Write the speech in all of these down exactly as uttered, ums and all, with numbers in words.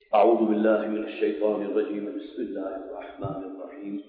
أعوذ بالله من الشيطان الرجيم. بسم الله الرحمن الرحيم.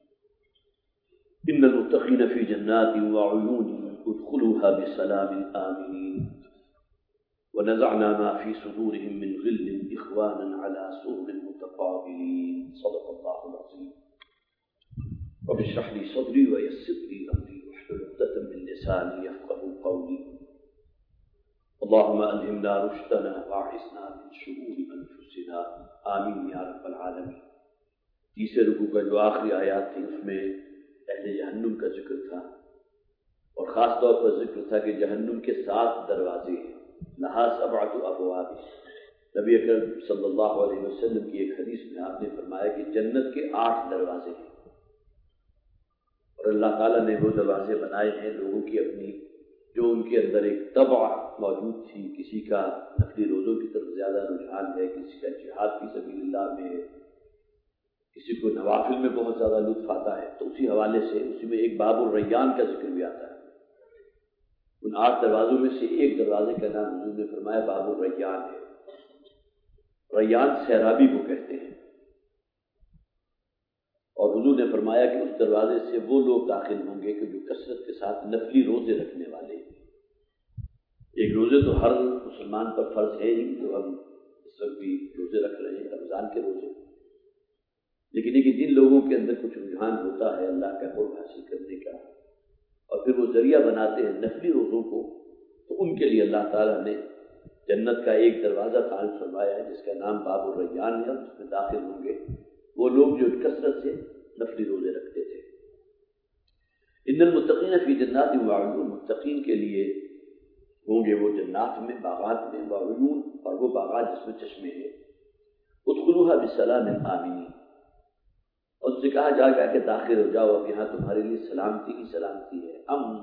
إن المتقين في جنات وعيون ادخلوها بسلام آمنين ونزعنا ما في صدورهم من غل إخوانا على سرر متقابلين. صدق الله العظيم. رب اشرح لي صدري ويسر لي أمري واحلل عقدة من لساني يفقهوا قولي. اللهم ألهمنا رشدنا واعصمنا من شرور أنفسنا. آمین یا رب العالمین. تیسرے رکوع کا جو آخری آیات تھی اس میں اہل جہنم کا ذکر تھا، اور خاص طور پر ذکر تھا کہ جہنم کے سات دروازے ہیں. لہا سبعۃ ابواب. نبی اکرم صلی اللہ علیہ وسلم کی ایک حدیث میں آپ نے فرمایا کہ جنت کے آٹھ دروازے ہیں، اور اللہ تعالیٰ نے وہ دروازے بنائے ہیں لوگوں کی اپنی جو ان کے اندر ایک طبع موجود تھی. کسی کا نفلی روزوں کی طرف زیادہ رجحان ہے، کسی کا جہاد فی سبیل اللہ میں ہے، کسی کو نوافل میں بہت زیادہ لطف آتا ہے. تو اسی حوالے سے اسی میں ایک باب الریان کا ذکر بھی آتا ہے. ان آٹھ دروازوں میں سے ایک دروازے کا نام حضور نے فرمایا باب الریان ہے. ریان سیرابی کو کہتے ہیں، اور حضور نے فرمایا کہ اس دروازے سے وہ لوگ داخل ہوں گے کہ جو کثرت کے ساتھ نفلی روزے رکھنے والے ہیں. ایک روزے تو ہر مسلمان پر فرض ہے ہی، جو ہم اس وقت بھی روزے رکھ رہے ہیں رمضان کے روزے، لیکن یہ کہ جن لوگوں کے اندر کچھ رجحان ہوتا ہے اللہ کا قرب حاصل کرنے کا، اور پھر وہ ذریعہ بناتے ہیں نفلی روزوں کو، تو ان کے لیے اللہ تعالیٰ نے جنت کا ایک دروازہ قائم فرمایا ہے جس کا نام باب الریان ہے، اور جس میں داخل ہوں گے وہ لوگ جو کثرت سے نفلی روزے رکھتے تھے. ان المتقین فی جنات وعیون. متقین کے لیے ہوں گے وہ جنات میں، باغات میں، وعیون، اور وہ باغات جس میں چشمے ہیں. ادخلوها بسلام آمنین. اور ان سے کہا جائے گا کہ داخل ہو جاؤ، اب یہاں تمہارے لیے سلامتی کی سلامتی ہے، امن،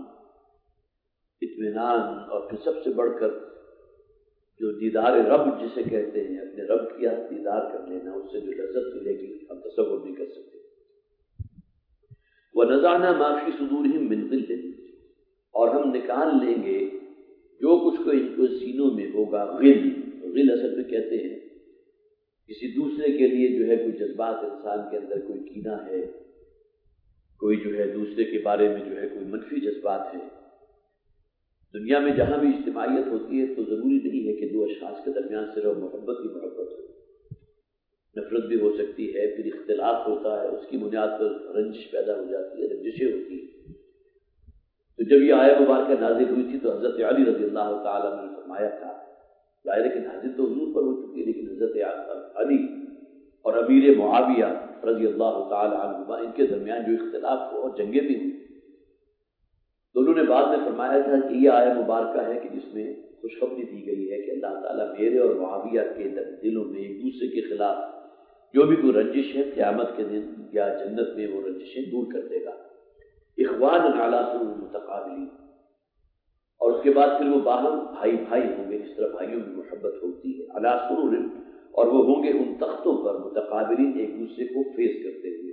اطمینان، اور پھر سب سے بڑھ کر جو دیدار رب جسے کہتے ہیں، اپنے رب کی دیدار کر لینا، اس سے جو لذت ملے گی ہم تصور نہیں کر سکتے. وَنَزَعْنَا مَا فِي صُدُورِهِم مِّن غِلٍّ. اور ہم نکال لیں گے جو کچھ کو ان کو سینوں میں ہوگا. غل، غل اصل میں کہتے ہیں کسی دوسرے کے لیے جو ہے کوئی جذبات انسان کے اندر، کوئی کینہ ہے، کوئی جو ہے دوسرے کے بارے میں جو ہے کوئی منفی جذبات ہے. دنیا میں جہاں بھی اجتماعیت ہوتی ہے تو ضروری نہیں ہے کہ دو اشخاص کے درمیان صرف محبت ہی محبت ہو، نفرت بھی ہو سکتی ہے، پھر اختلاف ہوتا ہے، اس کی بنیاد پر رنجش پیدا ہو جاتی ہے، رنجشیں ہوتی ہیں. تو جب یہ آیت مبارکہ نازل ہوئی تھی تو حضرت علی رضی اللہ تعالیٰ نے فرمایا تھا، ظاہر ہے کہ نازل تو حضور پر ہو چکی ہے، لیکن حضرت علی اور امیر معاویہ رضی اللہ تعالیٰ عنہما ان کے درمیان جو اختلاف ہو اور جنگیں بھی ہوئی، تو انہوں نے بعد میں فرمایا تھا کہ یہ آیت مبارکہ ہے کہ جس میں خوشخبری دی گئی ہے کہ اللہ تعالیٰ میرے اور معاویہ کے دلوں میں ایک دوسرے کے خلاف جو بھی کوئی رنجش ہے قیامت کے دن یا جنت میں وہ رنجشیں دور کر دے گا. اخوان علی سرر متقابلین. اور اس کے بعد پھر وہ باہم بھائی بھائی ہوں گے، جس طرح بھائیوں میں محبت ہوتی ہے. علی سرر، اور وہ ہوں گے ان تختوں پر متقابلین، ایک دوسرے کو فیس کرتے ہوئے.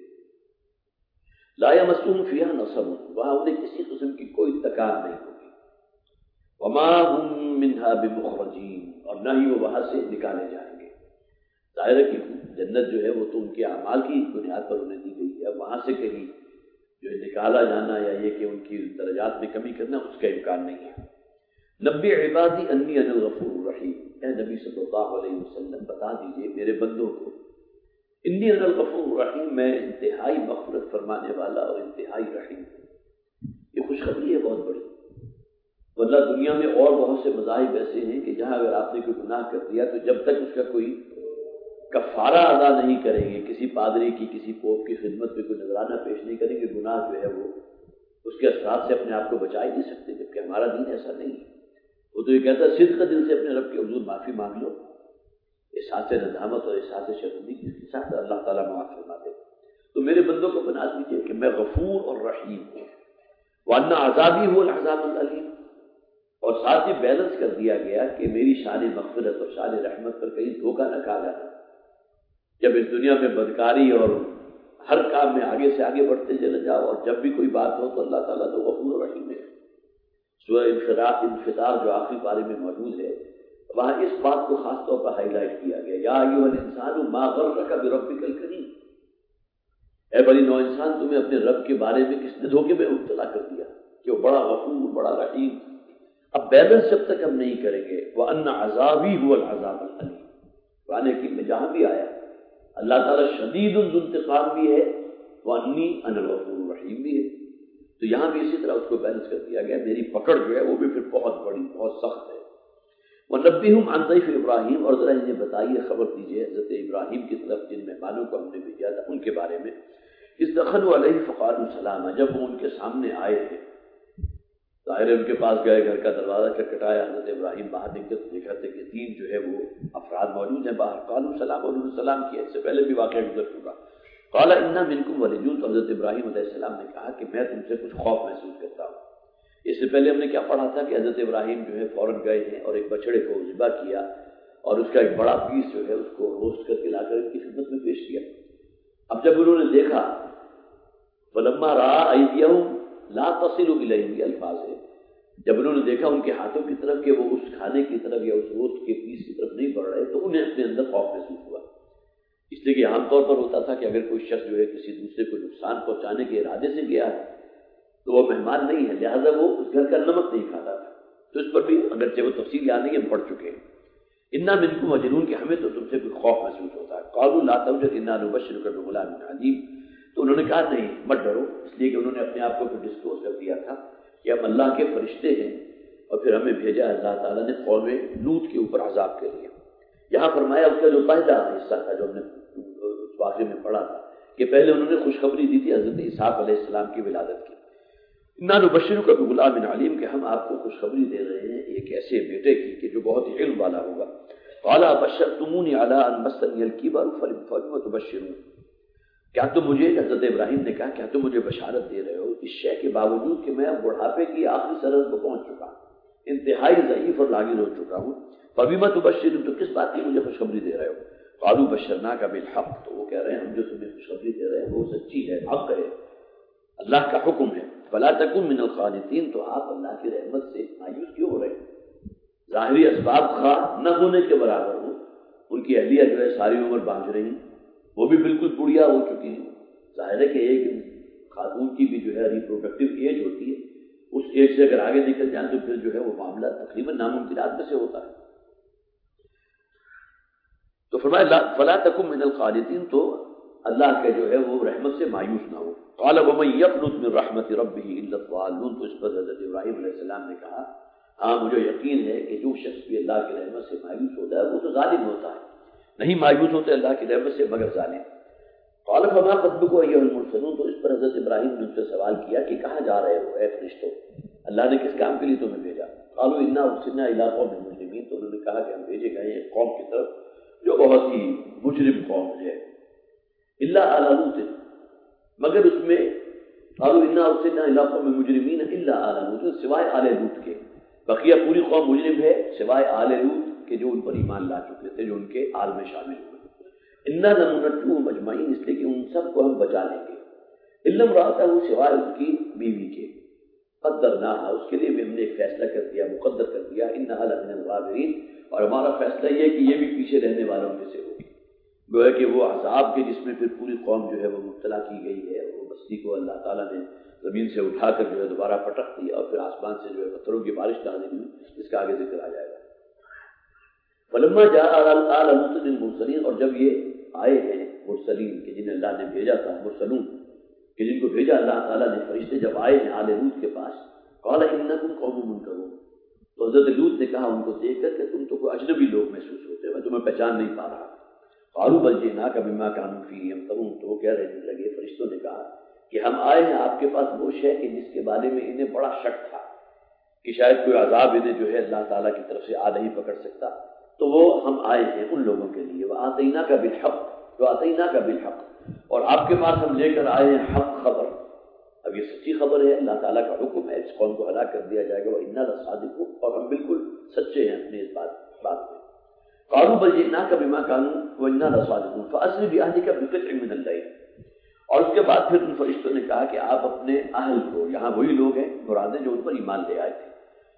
لا یمسهم فیہا نصب. وہاں انہیں کسی قسم کی کوئی تکان نہیں ہوگی. وما هم منها بمخرجین. اور نہ ہی وہ وہاں سے نکالے جائیں گے. ظاہر ہے کہ جنت جو ہے وہ تو ان کے اعمال کی بنیاد پر انہیں دی گئی ہے، اب وہاں سے کہیں جو نکالا جانا یا یہ کہ ان کی درجات میں کمی کرنا، اس کا امکان نہیں ہے. نبی عبادی انی انا الغفور الرحیم. اے نبی صلی اللہ علیہ وسلم بتا دیجئے میرے بندوں کو، انی انا الغفور الرحیم، میں انتہائی مغفرت فرمانے والا اور انتہائی رحیم ہوں. یہ خوشخبری ہے بہت بڑی. ورنہ دنیا میں اور بہت سے مذاہب ایسے ہیں کہ جہاں اگر آپ نے کوئی گناہ کر دیا تو جب تک اس کا کوئی کفارہ ادا نہیں کریں گے، کسی پادری کی، کسی پوپ کی خدمت میں کوئی نذرانہ پیش نہیں کریں گے، گناہ جو ہے وہ اس کے اثرات سے اپنے آپ کو بچا ہی نہیں سکتے. جبکہ ہمارا دین ایسا نہیں ہے. وہ تو یہ کہتا ہے صدق دل سے اپنے رب کے حضور معافی مانگ لو، احساس ندامت اور احساس شرمندگی کے ساتھ اللہ تعالیٰ معاف فرما دے. تو میرے بندوں کو بنا دیجیے کہ میں غفور اور رحیم ہوں. وَأَنَّ عَذَابِي هُوَ الْعَذَابُ الْأَلِيمُ. اور ساتھ ہی بیلنس کر دیا گیا کہ میری شان مغفرت اور شان رحمت پر کہیں دھوکہ نہ کھا جانا. جب اس دنیا میں بدکاری اور ہر کام میں آگے سے آگے بڑھتے چلے جاؤ، اور جب بھی کوئی بات ہو تو اللہ تعالیٰ تو غفور و رحیم ہے. سورہ انفطار انفطار جو آخری پارے میں موجود ہے، وہاں اس بات کو خاص طور پر ہائی لائٹ کیا گیا، یا ایھا الانسان ما غرک بربک الکریم، اے بنی نوع انسان تمہیں اپنے رب کے بارے میں کس نے دھوکے میں مبتلا کر دیا کہ وہ بڑا غفور، بڑا رحیم۔ اب بیلنس جب تک ہم نہیں کریں گے، وَأَنَّ عَذَابِي هُوَ الْعَذَابُ الْأَلِيمُ، قرآن حکیم میں جہاں بھی آیا اللہ تعالیٰ شدید ذو انتقام بھی ہے، وَأَنِّي أَنَا الْغَفُورُ الرَّحِيمُ بھی ہے، تو یہاں بھی اسی طرح اس کو بیلنس کر دیا گیا، میری پکڑ جو ہے وہ بھی پھر بہت بڑی، بہت سخت ہے۔ وَنَبِّئْهُمْ عَنْ ضَيْفِ إِبْرَاهِيمَ، اور ذرا انہیں بتائیے، خبر دیجیے حضرت ابراہیم کی طرف جن مہمانوں کو ہم نے بھیجا تھا ان کے بارے میں۔ اِذْ دَخَلُوا عَلَيْهِ فَقَالُوا سَلَامًا، جب وہ ان کے سامنے آئے تھے، ظاہر ان کے پاس گئے، گھر کا دروازہ کھٹکھٹایا، حضرت ابراہیم باہر نکلے تو دیکھا تھا کہ تین جو ہے وہ افراد موجود ہیں باہر۔ قالوا سلام، انہوں نے سلام کیا، اس سے پہلے بھی واقعہ گزر چکا۔ قال انا منکم وجلون، تو حضرت ابراہیم علیہ السلام نے کہا کہ میں تم سے کچھ خوف محسوس کرتا ہوں۔ اس سے پہلے ہم نے کیا پڑھا تھا کہ حضرت ابراہیم جو ہے فوراً گئے ہیں اور ایک بچڑے کو ذبح کیا اور اس کا ایک بڑا پیس جو ہے اس کو روسٹ کر کے لا کر ان کی خدمت میں پیش کیا۔ اب جب انہوں نے دیکھا فلما رأى أيديهم لا تصل إليه، یہ الفاظ ہے، جب انہوں نے دیکھا ان کے ہاتھوں کی طرف کہ وہ اس کھانے کی طرف یا اس روسٹ کے پیس کی طرف نہیں بڑھ رہے، تو انہیں اپنے اندر خوف محسوس ہوا۔ اس لیے کہ عام طور پر ہوتا تھا کہ اگر کوئی شخص جو ہے کسی دوسرے کو نقصان پہنچانے کے ارادے سے گیا ہے تو وہ مہمان نہیں ہے، لہذا وہ اس گھر کا نمک نہیں کھاتا تھا۔ تو اس پر بھی اگرچہ وہ تفصیل یاد نہیں ہے، ہم پڑھ چکے ہیں۔ انا منکم وجلون، کہ ہمیں تو تم سے کوئی خوف محسوس ہوتا ہے۔ قالوا لا توجل انا نبشرک بغلام علیم، تو انہوں نے کہا نہیں مت ڈرو، اس لیے کہ انہوں نے اپنے آپ کو پھر ڈسکلوز کر دیا تھا کہ ہم اللہ کے فرشتے ہیں اور پھر ہمیں بھیجا اللہ تعالیٰ نے قوم لوط کے اوپر عذاب کے لیے۔ یہاں فرمایا اس کا جو پہلا حصہ تھا جو ہم نے اس واقعے میں پڑھا تھا کہ پہلے انہوں نے خوشخبری دی تھی حضرت اسحاق علیہ السلام کی ولادت کی، انا نبشرک بغلام علیم، کہ ہم آپ کو خوشخبری دے رہے ہیں ایک ایسے بیٹے کی کہ جو بہت ہی علم والا ہوگا۔ قال بشرتمونی علی ان مسنی الکبر فلم تبشرون، کیا تم مجھے، حضرت ابراہیم نے کہا کیا تم مجھے بشارت دے رہے ہو اس شے کے باوجود کہ میں اب بڑھاپے کی آخری سرحد کو پہنچ چکا ہوں، انتہائی ضعیف اور لاغر ہو چکا ہوں، فبما تبشرون، تو کس بات کی مجھے خوشخبری دے رہے ہو؟ قالوا بشرناک بالحق، تو وہ کہہ رہے ہیں ہم جو تمہیں خوشخبری دے رہے ہیں وہ سچی ہے، حق ہے، اللہ کا حکم ہے۔ فلا تکن من القانطین، تو آپ اللہ کی رحمت سے مایوس کیوں ہو رہے ہیں؟ ظاہری اسباب خواہ نہ ہونے کے برابر ہوں، ان کی اہلیہ جو ہے ساری عمر بانجھ رہی، وہ بھی بالکل بڑھیا ہو چکی ہیں۔ ظاہر ہے کہ ایک خاتون کی بھی جو ہے ریپروڈکٹیو ایج ہوتی ہے، اس ایج سے اگر آگے نکل جائیں تو پھر جو ہے وہ معاملہ تقریباً ناممکنات میں سے ہوتا ہے۔ تو فرمایا فلا تکن من القانطین، تو اللہ کے جو ہے وہ رحمت سے مایوس نہ ہو۔ قال ومن یقنط من رحمت ربہ الا الضالون، تو اس پر حضرت ابراہیم علیہ السلام نے کہا ہاں مجھے یقین ہے کہ جو شخص بھی اللہ کی رحمت سے مایوس ہوتا ہے وہ تو ظالم ہوتا ہے، نہیں مایوس ہوتے اللہ کی رحمت سے مگر ظالم۔ قال فما خطبکم ایھا المرسلون، تو اس پر حضرت ابراہیم نے ان سے سوال کیا کہ کہاں جا رہے ہو اے فرشتوں، اللہ نے کس کام کے لیے تمہیں بھیجا؟ قالوا انا ارسلنا الی قوم مجرمین، تو انہوں نے کہا کہ ہم بھیجے گئے ہیں ایک قوم کی طرف جو بہت ہی مجرم قوم ہے، الا آل لوط، مگر اس میں قالوا انا ارسلنا الی قوم مجرمین الا آل لوط، سوائے آل لوط کے، بقیہ پوری قوم مجرم ہے سوائے آل لوط کہ جو ان پر ایمان لا چکے تھے، جو ان کے آل میں شامل ہوئے۔ انا لمنجوهم اجمعین، اس لیے کہ ان سب کو ہم بچا لیں گے، الا امرأتہ، سوائے اس کی بیوی کے، قدرناها، اس کے لیے بھی ہم نے ایک فیصلہ کر دیا، مقدر کر دیا، انها لمن الغابرین، اور ہمارا فیصلہ یہ ہے کہ یہ بھی پیچھے رہنے والوں میں سے ہوگی۔ گویا کہ وہ عذاب کے جس میں پھر پوری قوم جو ہے وہ مبتلا کی گئی ہے، وہ بستی کو اللہ تعالیٰ نے زمین سے اٹھا کر جو ہے دوبارہ پٹخ دیا اور پھر آسمان سے جو ہے پتھروں کی بارش نازل ہوئی، اس کا آگے ذکر آ جائے گا۔ فلما جاء آل لوط المرسلین، اور جب یہ آئے ہیں مرسلین کہ جنہیں اللہ نے بھیجا تھا، مرسلون کہ جن کو بھیجا اللہ تعالیٰ نے فرشتے، جب آئے ہیں آل لوط کے پاس، قال انکم قوم منکرون، تو حضرت لوط نے کہا ان کو دیکھ کر کہ تم تو کوئی اجنبی لوگ محسوس ہوتے ہو، میں تمہیں پہچان نہیں پا رہا۔ قالوا بل جئناک بما کانوا فیہ یمترون، تو وہ کہہ رہے لگے فرشتوں نے کہا کہ ہم آئے ہیں آپ کے پاس وہ شے کہ جس کے بارے میں انہیں بڑا شک تھا کہ شاید کوئی عذاب انہیں جو ہے اللہ تعالیٰ کی طرف سے آ نہیں پکڑ سکتا، تو وہ ہم آئے ہیں ان لوگوں کے لیے، وآتیناک بالحق، وآتیناک بالحق، اور آپ کے پاس ہم لے کر آئے ہیں حق خبر۔ اب یہ سچی خبر ہے، اللہ تعالیٰ کا حکم ہے، اس قوم کو ہلاک کر دیا جائے گا، وإنا لصادقون، اور ہم بالکل سچے ہیں اپنے اس بات بات میں۔ قالوا بل جئناک بما كانوا وإنا لصادقون فأسر بأهلك بقطع من الليل، اور اس کے بعد پھر ان فرشتوں نے کہا کہ آپ اپنے اہل کو، یہاں وہی لوگ ہیں مراد ہیں جو ان پر ایمان لے آئے تھے،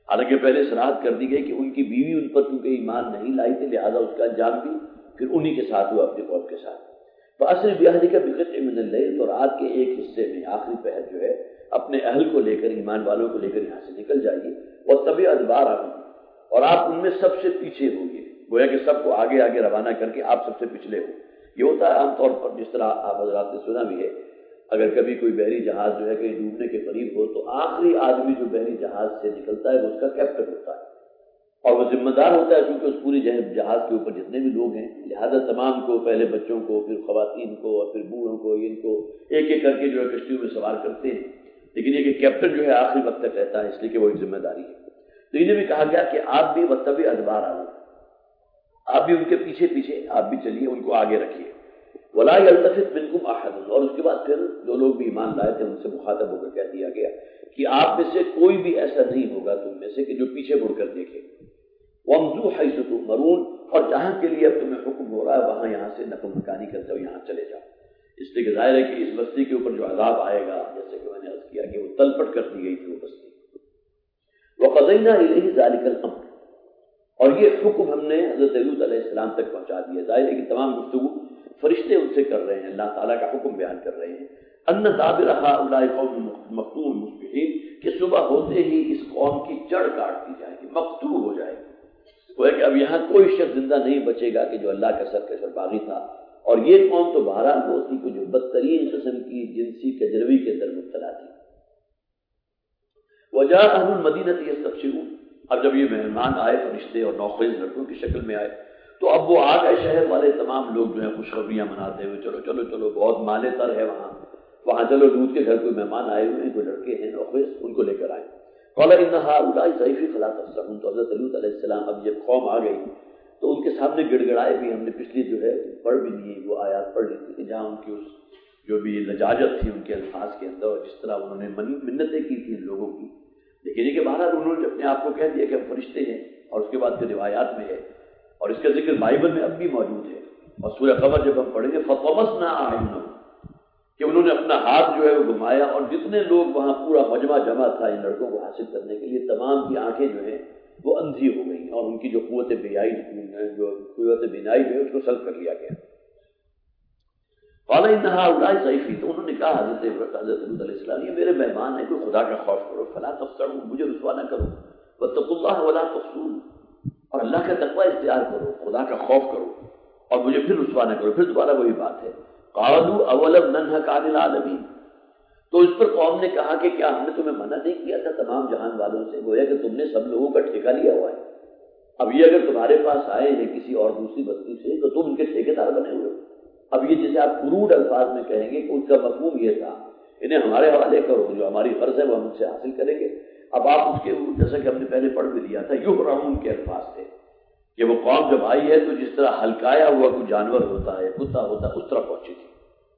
حالانکہ پہلے صراحت کر دی گئی کہ ان کی بیوی ان پر چونکہ ایمان نہیں لائی تھی لہٰذا اس کا انجام بھی پھر انہی کے ساتھ ہوا اپنے قوم کے ساتھ. فَأَسْرِ بِأَهْلِكَ بِقِطْعٍ مِّنَ اللَّيْلِ، تو رات کے ایک حصے میں آخری پہر جو ہے اپنے اہل کو لے کر ایمان والوں کو لے کر یہاں سے نکل جائیے. وَاتَّبِعْ أَدْبَارَهُمْ، اور آپ ان میں سب سے پیچھے ہوگے، گویا کہ سب کو آگے آگے روانہ کر کے آپ سب سے پچھلے ہو. یہ ہوتا ہے عام طور پر، جس طرح آپ حضرات نے سنا بھی ہے، اگر کبھی کوئی بحری جہاز جو ہے کہیں ڈوبنے کے قریب ہو تو آخری آدمی جو بحری جہاز سے نکلتا ہے وہ اس کا کیپٹن ہوتا ہے، اور وہ ذمہ دار ہوتا ہے کیونکہ اس پوری جہاز کے اوپر جتنے بھی لوگ ہیں لہذا تمام کو، پہلے بچوں کو، پھر خواتین کو، اور پھر بوڑھوں کو، ان کو ایک ایک کر کے جو ہے کشتیوں میں سوار کرتے ہیں. لیکن یہ کہ کیپٹن جو ہے آخری وقت تک رہتا ہے، اس لیے کہ وہ ایک ذمہ داری ہے. تو انہیں بھی کہا گیا کہ آپ بھی وَاتَّبِعْ أَدْبَارَهُمْ، آپ بھی ان کے پیچھے پیچھے آپ بھی چلیے، ان کو آگے رکھیے. وَلَا يَلْتَفِتْ مِنْكُمْ أَحَدٌ، اور اس کے بعد پھر جو لوگ بھی ایمان لائے تھے ان سے مخاطب ہو کر کہہ دیا گیا کہ آپ میں سے کوئی بھی ایسا نہیں ہوگا تم میں سے کہ جو پیچھے مڑ کر دیکھے. وَامْضُوا حَيْثُ تُؤْمَرُونَ، اور جہاں کے لیے اب تمہیں حکم ہو رہا ہے وہاں یہاں سے نقل مکانی کرتے ہو یہاں چلے جاؤ. اس لیے کہ ظاہر ہے کہ اس بستی کے اوپر جو عذاب آئے گا، جیسے کہ میں نے عرض کیا کہ وہ تلپٹ کر دی گئی تھی وہ بستی. وَقَضَيْنَا إِلَيْهِ ذَلِكَ الْأَمْرَ، اور یہ حکم ہم نے حضرت لوط علیہ السلام تک پہنچا دیا. ظاہر ہے کہ تمام گفتگو فرشتے ان سے کر رہے ہیں، اللہ تعالیٰ کا حکم بیان کر رہے ہیں. ان دابر هؤلاء قوم مقطوع مصبحین، کہ صبح ہوتے ہی اس قوم کی جڑ کاٹ دی جائے گی، مقطوع ہو جائے گی. وہ ہے کہ اب یہاں کوئی شخص زندہ نہیں بچے گا کہ جو اللہ کا سرکش اور باغی تھا. اور یہ قوم تو بہرحال وہ تھی کہ جو بدترین قسم کی جنسی کجروی کے اندر مبتلا تھی. وجاء اهل المدینہ یستبشرون، اب جب یہ مہمان آئے فرشتے اور نوخیز لڑکوں کی شکل میں آئے تو اب وہ آ گئے شہر والے تمام لوگ جو ہیں خوشخبریاں مناتے ہوئے، چلو چلو چلو بہت مالے تر ہے وہاں وہاں چلو لوط کے گھر کوئی مہمان آئے ہوئے ہیں، کوئی لڑکے ہیں نوخیز، ان کو لے کر آئے. قال ان هؤلاء ضيفي فلا تفسحون، تو حضرت لوط علیہ السلام اب جب قوم آ گئی تو ان کے سامنے گڑ گڑائے بھی. ہم نے پچھلی جو ہے پڑھ بھی لی وہ آیات پڑھ لی تھی کہ جہاں ان کی اس جو بھی لجاجت تھی ان کے الفاظ کے اندر، اور جس طرح انہوں نے منتیں کی تھیں لوگوں کی. لیکن یہ کہ بہرحال انہوں نے اپنے آپ کو کہہ دیا کہ ہم فرشتے ہیں، اور اس کے بعد جو روایات میں ہے اور اس کا ذکر بائبل میں اب بھی موجود ہے. اور سورہ قمر جب ہم پڑھیں گے فَطَمَسْنَا أَعْيُنَهُمْ، کہ انہوں نے اپنا ہاتھ جو ہے وہ گھمایا، اور جتنے لوگ وہاں پورا مجمع جمع تھا ان لڑکوں کو حاصل کرنے کے لیے تمام کی آنکھیں جو ہیں وہ اندھی ہو گئی، اور ان کی جو قوت بیائی جو قوت بینائی جو ہے اس کو سلب کر لیا گیا. قال ان هؤلاء ضيفي، تو انہوں نے کہا حضرت حضرت لوط علیہ السلام یہ میرے مہمان ہیں، کوئی خدا کا خوف کرو. فلا تفسروا، مجھے رسوا نہ کرو. واتقوا الله ولا تخزون، اور اللہ کا تقوی اختیار کرو، خدا کا خوف کرو اور مجھے پھر رسوا نہ کرو. پھر دوبارہ وہی بات ہے. قالوا اولم ننهك عن العالمین، تو اس پر قوم نے کہا کہ کیا ہم نے تمہیں منع نہیں کیا تھا تمام جہان والوں سے؟ گویا کہ تم نے سب لوگوں کا ٹھیکہ لیا ہوا ہے. اب یہ اگر تمہارے پاس آئے ہیں کسی اور دوسری بستی سے تو تم ان کے ٹھیکیدار بنے ہوئے. اب یہ جسے آپ قرود الفاظ میں کہیں گے کہ اس کا مفہوم یہ تھا انہیں ہمارے حوالے کرو، جو ہماری غرض ہے وہ ہم ان سے حاصل کریں گے. اب آپ اس کے جیسا کہ ہم نے پہلے پڑھ بھی لیا تھا یحرمون کے الفاظ تھے کہ وہ قوم جب آئی ہے تو جس طرح ہلکایا ہوا کوئی جانور ہوتا ہے، کتا ہوتا ہے، اس طرح پہنچی تھی.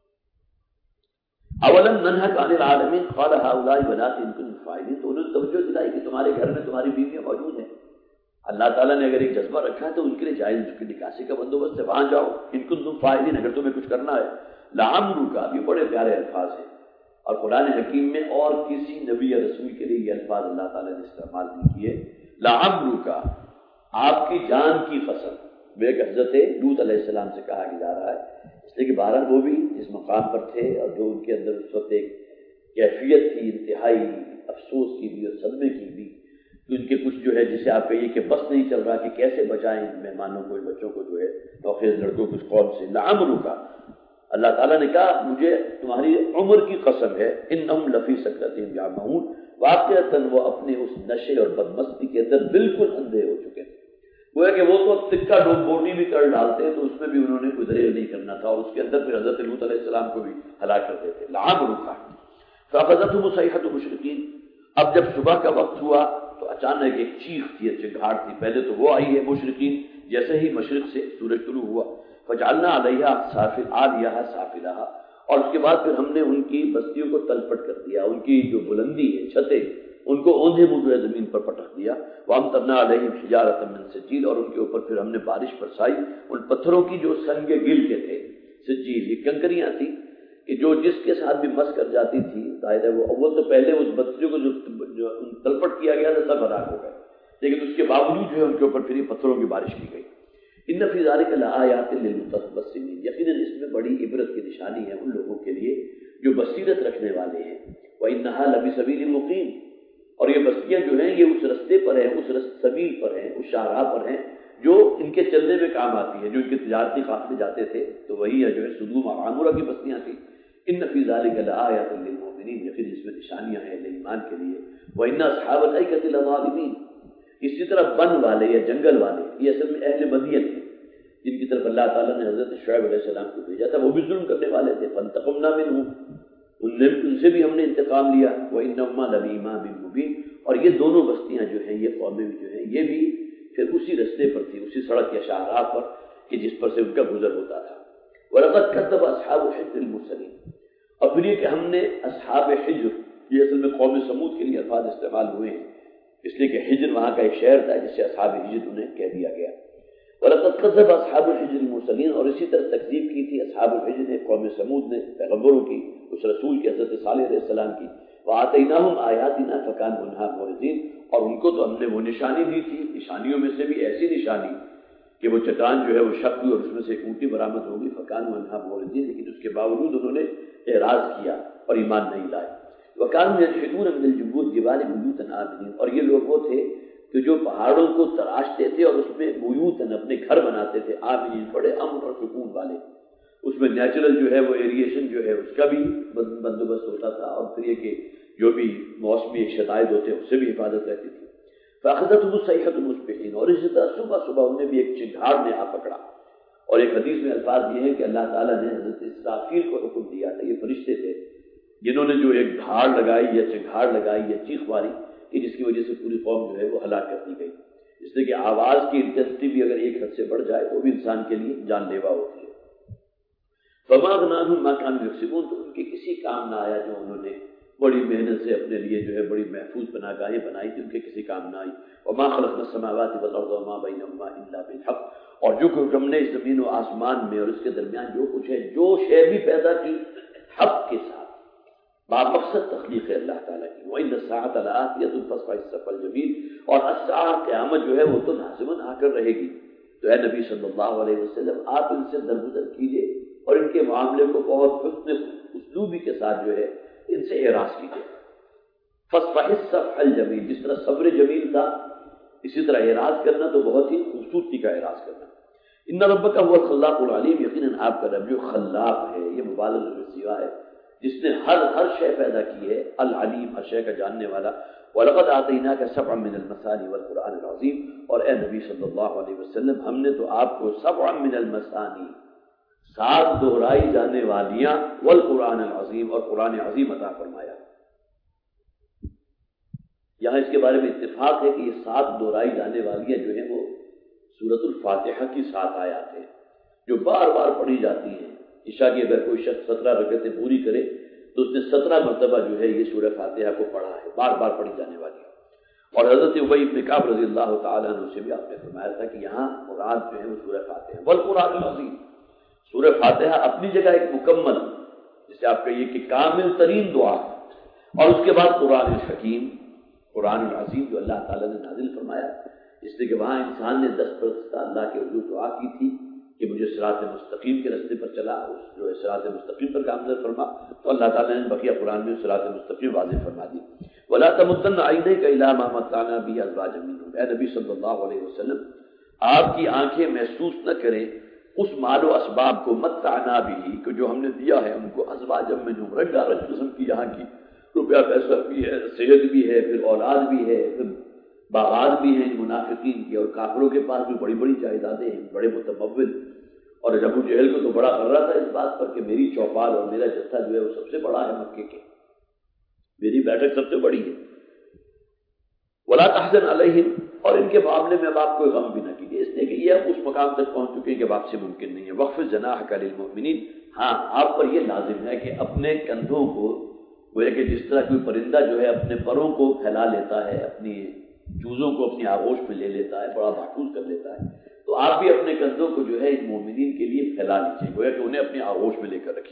اولم ننهك عن العالمین قال هؤلاء بنات ان كنتم فاعلین، تو انہوں نے توجہ دلائی کہ تمہارے گھر میں تمہاری بیویاں موجود ہیں. اللہ تعالیٰ نے اگر ایک جذبہ رکھا ہے تو ان کے لیے جائز کی نکاسی کا بندوبست ہے، وہاں جاؤ. ان كنتم فاعلین، اگر تمہیں کچھ کرنا ہے. لعمرک، یہ بڑے پیارے الفاظ ہیں، اور قرآن حکیم میں اور کسی نبی یا رسول کے لیے یہ الفاظ اللہ تعالیٰ نے استعمال نہیں کیے. لعمرک، آپ کی جان کی قسم. بے حضرت لوط علیہ السلام سے کہا جا رہا ہے اس لیے کہ بہرحال وہ بھی جس مقام پر تھے اور جو ان کے اندر اس وقت ایک کیفیت تھی انتہائی افسوس کی بھی اور صدمے کی بھی، کہ ان کے کچھ جو ہے جسے آپ کہیے کہ بس نہیں چل رہا کہ کیسے بچائیں مہمانوں کو، بچوں کو جو ہے نوخیز لڑکوں کو اس قوم سے. لعمرک، اللہ تعالیٰ نے کہا مجھے تمہاری عمر کی قسم ہے. انہم لفی سکرتہم یعمہون، واقعتاً وہ اپنے اس نشے اور بدمستی کے اندر بالکل اندھے ہو چکے تھے. وہ ہے کہ وہ تو تکہ ڈوب بوٹی بھی کر ڈالتے تو اس میں بھی انہوں نے کوئی دریغ نہیں کرنا تھا، اور اس کے اندر پھر حضرت لوط علیہ السلام کو بھی ہلاک کرتے تھے. لعمرک فاخذتهم الصیحۃ مشرقین، اب جب صبح کا وقت ہوا تو اچانک ایک چیخ تھی، چنگھاڑ تھی. پہلے تو وہ آئی ہے مشرقین، جیسے ہی مشرق سے سورج طلوع ہوا فجعلنا علیہا سافل عالیہا سافلہا، اور اس کے بعد پھر ہم نے ان کی بستیوں کو تلپٹ کر دیا، ان کی جو بلندی ہے چھتیں ان کو اوندھے منہ جو ہے زمین پر پٹک دیا. وامطرنا علیہم حجارۃ من سجیل، اور ان کے اوپر پھر ہم نے بارش برسائی ان پتھروں کی جو سنگ گل کے تھے. سجیل یہ کنکریاں تھیں کہ جو جس کے ساتھ بھی مس کر جاتی تھی ظاہر ہے وہ اول تو پہلے اس بچیوں کو جو جو تلپٹ کیا گیا تھا سب ہلاک ہو گئے، لیکن اس کے باوجود جو ہے ان کے اوپر پھر پتھروں کی بارش کی گئی۔ ان فی ذلک لآیات للمتبصرین، یقیناً اس میں بڑی عبرت کی نشانی ہے ان لوگوں کے لیے جو بصیرت رکھنے والے ہیں۔ وَإِنَّهَا لَبِسَبِيلٍ مُقِيمٍ، اور یہ بستیاں جو ہیں یہ اس رستے پر ہیں، اس سبیل پر ہیں، اس شاہراہ پر ہیں جو ان کے چلنے میں کام آتی ہے، جو ان کے تجارتی قافلے جاتے تھے تو وہی ہے جو ہے سدوم اور عامورہ کی بستیاں تھیں۔ ان فی ذلک لآیات للمؤمنین، یقین اس میں نشانیاں ہیں ایمان کے لیے۔ وَإِنَّ أَصْحَابَ الْأَيْكَةِ لَظَالِمِينَ، اسی طرح بن والے یا جنگل والے یہ اصل میں اہل مدین ہیں جن کی طرف اللہ تعالیٰ نے حضرت شعیب علیہ السلام کو بھیجا تھا، وہ بھی ظلم کرنے والے تھے۔ فَانْتَقَمْنَا مِنْهُمْ، ان نے ان سے بھی ہم نے انتقام لیا۔ وَإِنَّهُمَا لَبِإِمَامٍ مُبِينٍ، اور یہ دونوں بستیاں جو ہیں یہ قومیں جو ہیں یہ بھی پھر اسی رستے پر تھی، اسی سڑک یا شاہراہ پر کہ جس پر سے ان کا گزر ہوتا تھا۔ وَلَقَدْ كَذَّبَ أَصْحَابُ الْحِجْرِ الْمُرْسَلِينَ، اور پھر یہ کہ ہم نے اصحاب حجر، یہ اصل میں قوم سمود کے لیے الفاظ استعمال ہوئے ہیں اس لیے کہ حجر وہاں کا ایک شہر تھا جس سے اصحاب حجر انہیں کہہ دیا گیا۔ وَلَقَدْ كَذَّبَ أَصْحَابُ الْحِجْرِ الْمُرْسَلِينَ، اور اسی طرح تکذیب کی تھی اصحاب الحجر نے، قوم سمود نے پیغمبروں کی، اس رسول کے حضرت صالح علیہ السلام کی۔ وَآتَيْنَاهُمْ آيَاتِنَا فَكَانُوا عَنْهَا مُعْرِضِينَ، اور ان کو تو ہم نے وہ نشانی دی تھی، نشانیوں میں سے بھی ایسی نشانی کہ وہ چٹان جو ہے وہ شق ہوئی اور اس میں سے ایک اونٹی برآمد ہوگی۔ فَكَانُوا عَنْهَا مُعْرِضِينَ، لیکن اس کے باوجود انہوں نے اعراض کیا اور ایمان نہیں لائے۔ وَكَانُوا يَنْحِتُونَ مِنَ الْجِبَالِ بُيُوتًا آمِنِينَ، اور یہ لوگ وہ تھے کہ جو پہاڑوں کو تراشتے تھے اور اس میں بیوتن اپنے گھر بناتے تھے، آمنین بڑے امن اور سکون والے، اس میں نیچرل جو ہے وہ ایریشن جو ہے اس کا بھی بندوبست ہوتا تھا، اور پھر یہ کہ جو بھی موسمی شدائد ہوتے ہیں اس سے بھی حفاظت رہتی تھی۔ فَأَخَذَتْهُمُ الصَّيْحَةُ مُصْبِحِينَ، اور اسی طرح صبح صبح انہیں بھی ایک چنگھاڑ نے آ پکڑا۔ اور ایک حدیث میں الفاظ یہ ہے کہ اللہ تعالیٰ نے حضرت اسرافیل کو حکم دیا تھا، یہ فرشتے تھے جنہوں نے جو ایک دھاڑ لگائی یا چنگھاڑ لگائی یا چیخ ماری کہ جس کی وجہ سے پوری قوم جو ہے وہ ہلاک کر دی گئی، اس لیے کہ آواز کی انٹینسٹی بھی اگر ایک حد سے بڑھ جائے تو بھی انسان کے لیے جان لیوا ہوتی ہے۔ فَمَا أَغْنَىٰ عَنْهُم مَّا كَانُوا يَكْسِبُونَ، تو ان کے کسی کام نہ آیا جو انہوں نے بڑی محنت سے اپنے لیے جو ہے بڑی محفوظ پناہگاہیں بنائی تھی، ان کے کسی کام نہ آئی۔ وَمَا خَلَقْنَا السَّمَاوَاتِ وَالْأَرْضَ وَمَا بَيْنَهُمَا إِلَّا بِالْحَقِّ، اور جو کچھ ہم نے اس زمین و آسمان میں اور اس کے درمیان جو کچھ ہے، جو شے بھی پیدا کی حق کے ساتھ، بامقصد تخلیق ہے اللہ تعالیٰ کی۔ وَإِنَّ السَّاعَةَ لَآتِيَةٌ فَاصْفَحِ الصَّفْحَ الْجَمِيلَ، اور الساعہ قیامت جو ہے وہ تو لازماً آ کر رہے گی۔ تو اے نبی صلی اللہ علیہ وسلم آپ ان سے درگزر کیجیے اور ان کے معاملے کو بہت حسن اسلوبی کے ساتھ جو ہے ان سے اعراض کیجیے۔ فَاصْفَحِ الصَّفْحَ الْجَمِيلَ، جس طرح صبر جمیل تھا اسی طرح اعراض کرنا تو بہت ہی خوبصورتی کا اعراض کرنا۔ ان ربک هو الخلاق العلیم، یقیناً آپ کا رب جو خلاق ہے، یہ مبالغہ کا صیغہ ہے، جس نے ہر ہر شے پیدا کی ہے، العلیم ہر شے کا جاننے والا۔ وَلَقَدْ آتَيْنَاكَ سَبْعًا مِّنَ الْمَثَانِي وَالْقُرْآنِ الْعَظِيمِ، اور اے نبی صلی اللہ علیہ وسلم ہم نے تو آپ کو سبعًا من المثانی، سات دہرائی جانے والیاں، والقرآن العظیم، اور قرآن عظیم عطا فرمایا۔ یہاں اس کے بارے میں اتفاق ہے کہ یہ سات دہرائی جانے والیاں جو ہیں وہ سورۃ الفاتحہ کی سات آیات ہیں جو بار بار پڑھی جاتی ہیں۔ عشاء کی اگر کوئی شخص سترہ رکعتیں پوری کرے تو اس نے سترہ مرتبہ جو ہے یہ سورہ فاتحہ کو پڑھا ہے، بار بار پڑھی جانے والی ہے۔ اور حضرت ابی بن کعب رضی اللہ تعالیٰ عنہ سے بھی آپ نے فرمایا تھا کہ یہاں مراد جو ہے وہ سورہ فاتحہ، والقرآن العظیم، سورہ فاتحہ اپنی جگہ ایک مکمل، جسے آپ کہیے کہ کامل ترین دعا، اور اس کے بعد قرآن الحکیم، قرآن العظیم جو اللہ تعالیٰ نے نازل فرمایا، اس لیے کہ وہاں انسان نے دس برس اللہ کے حضور دعا کی تھی کہ مجھے صراط مستقیم کے راستے پر چلا، اس جو ہے صراط مستقیم پر گامزن فرما، تو اللہ تعالیٰ نے بقیہ قرآن میں صراط مستقیم واضح فرما دی۔ وَلَا تَمُدَّنَّ عَيْنَيْكَ إِلَىٰ مَا مَتَّعْنَا بِهِ أَزْوَاجًا مِّنْهُمْ، اے نبی صلی اللہ علیہ وسلم آپ کی آنکھیں محسوس نہ کریں اس مال و اسباب کو، متعنا بھی کہ جو ہم نے دیا ہے ان کو، ازواجا منہم، رنگا رنگ قسم کی یہاں کی روپیہ پیسہ بھی ہے، صحت بھی ہے، پھر اولاد بھی ہے، پھر باغات بھی ہیں منافقین کی، اور کافروں کے پاس بھی بڑی بڑی جائیدادیں ہیں، بڑے متمول۔ اور ابو جہل کو تو بڑا غرہ تھا اس بات پر کہ میری چوپال اور میرا جتھا جو ہے وہ سب سے بڑا ہے مکے کے، میری بیٹھک سب سے بڑی ہے۔ ولا تحزن علیہم، اور ان کے معاملے میں اب آپ کوئی غم بھی نہ کیجیے، اس لیے کہ یہ اب اس مقام تک پہنچ چکے ہیں کہ واپسی ممکن نہیں ہے۔ وخفض جناحک للمؤمنین، ہاں آپ پر یہ لازم ہے کہ اپنے کندھوں کو، وہ کہ جس طرح کوئی پرندہ جو ہے اپنے پروں کو پھیلا لیتا ہے، اپنی جوزوں کو اپنی آغوش میں لے لیتا ہے، بڑا محفوظ کر لیتا ہے، تو آپ بھی اپنے کندھوں کو جو ہے ان مومنین کے لیے پھیلا لیجیے، گویا کہ انہیں اپنی آغوش میں لے کر رکھیے۔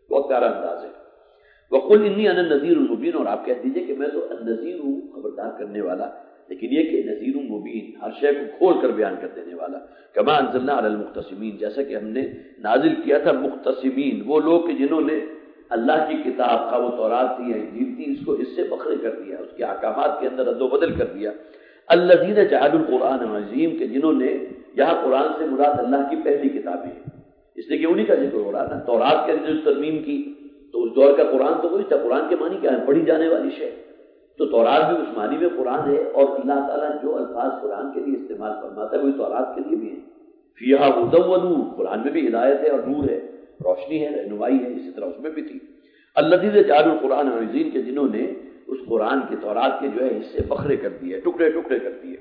بہت پیارا انداز ہے. وَقُلْ إِنِّي أَنَا النَّذِيرُ الْمُبِينُ، اور آپ کہہ دیجئے کہ میں تو النذیر ہوں، خبردار کرنے والا، لیکن یہ کہ نذیر مبین، ہر شے کو کھول کر بیان کر دینے والا. کما انزلنا علی المقتسمین، جیسا کہ ہم نے نازل کیا تھا مقتسمین، وہ لوگ کہ جنہوں نے اللہ کی کتاب کا وہ تورات تھی یا انجیل تھی، اس کو اس سے بکھرے کر دیا، اس کے احکامات کے اندر رد و بدل کر دیا. الذین جعلوا القرآن عظیم، کہ جنہوں نے، یہاں قرآن سے مراد اللہ کی پہلی کتابیں ہیں، اس لیے کہ انہی کا ذکر ہو رہا نا. تورات کے اندر ترمیم کی تو اس دور کا قرآن تو وہی تھا. قرآن کے معنی کیا ہے؟ پڑھی جانے والی شے. تو تورات بھی اس معنی میں قرآن ہے، اور اللہ تعالیٰ جو الفاظ قرآن کے لیے استعمال فرماتا ہے وہی تورات کے لیے بھی ہے. فیہا ھدی و نور، قرآن میں بھی ہدایت ہے اور نور ہے، روشنی ہے، رہنمائی ہے، اسی طرح اس میں بھی تھی. الذین جعلوا القرآن عظیم، کے جنہوں نے اس قرآن کے تورات کے جو ہے حصے بکھرے کر دیے، ٹکڑے ٹکڑے کر دیے.